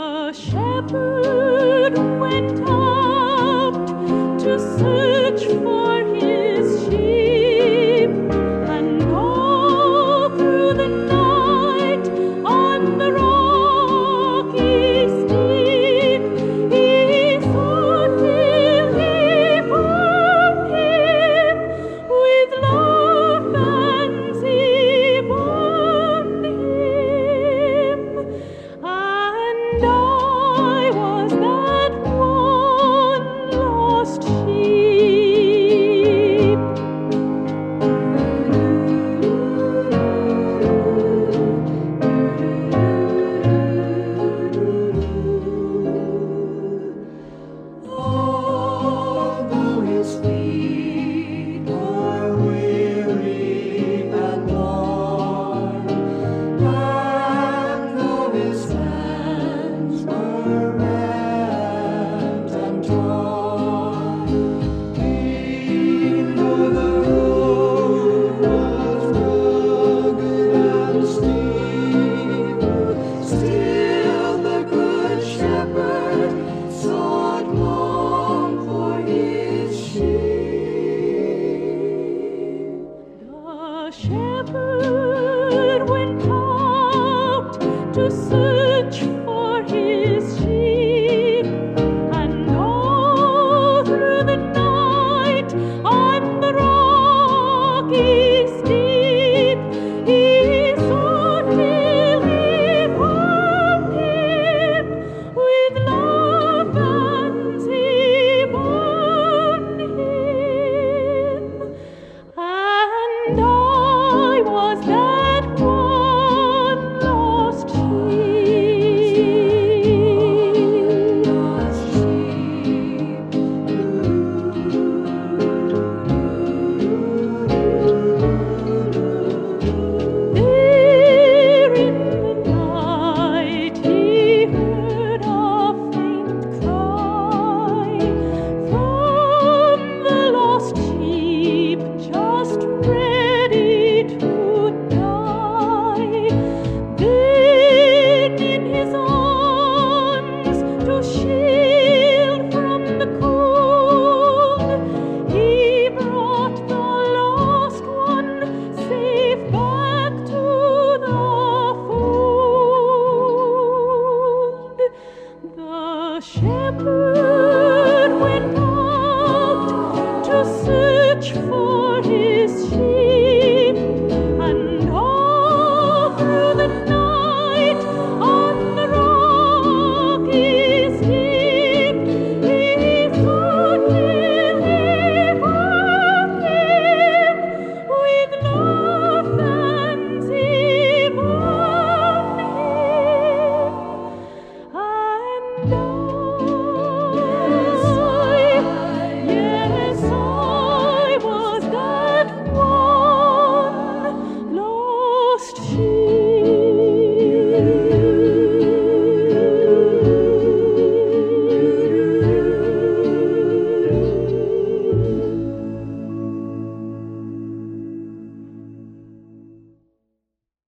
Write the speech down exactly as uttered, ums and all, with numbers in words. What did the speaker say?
The shepherd went out to search for his sheep, and all through the night on the rocky steep he sought till he found him. With love bands he bound him, and I was that one lost sheep. Although his feet were weary and worn, and though his hands were rent and torn, though the road was rugged and steep, still the good shepherd sought long for his sheep. The shepherd went out to search for his sheep, and all through the night on the rocky steep he sought till he found him. With love bands he bound him, and I was that one lost sheep. Lost sheep. There in the night he heard a faint cry from the lost sheep, just ready to die. Then in his arms, to shield from the cold, he brought the lost one safe back to the fold. The shepherd